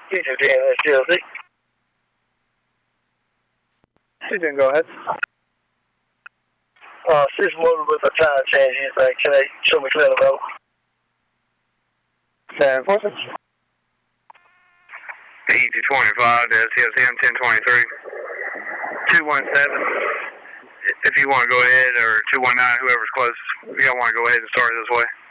210 STLC. Susan, go ahead. System order with a tire change. Can they show me clear about? 746. E225 to SCSM 1023. 217. If you want to go ahead, or 219, whoever's closest, if y'all want to go ahead and start it this way.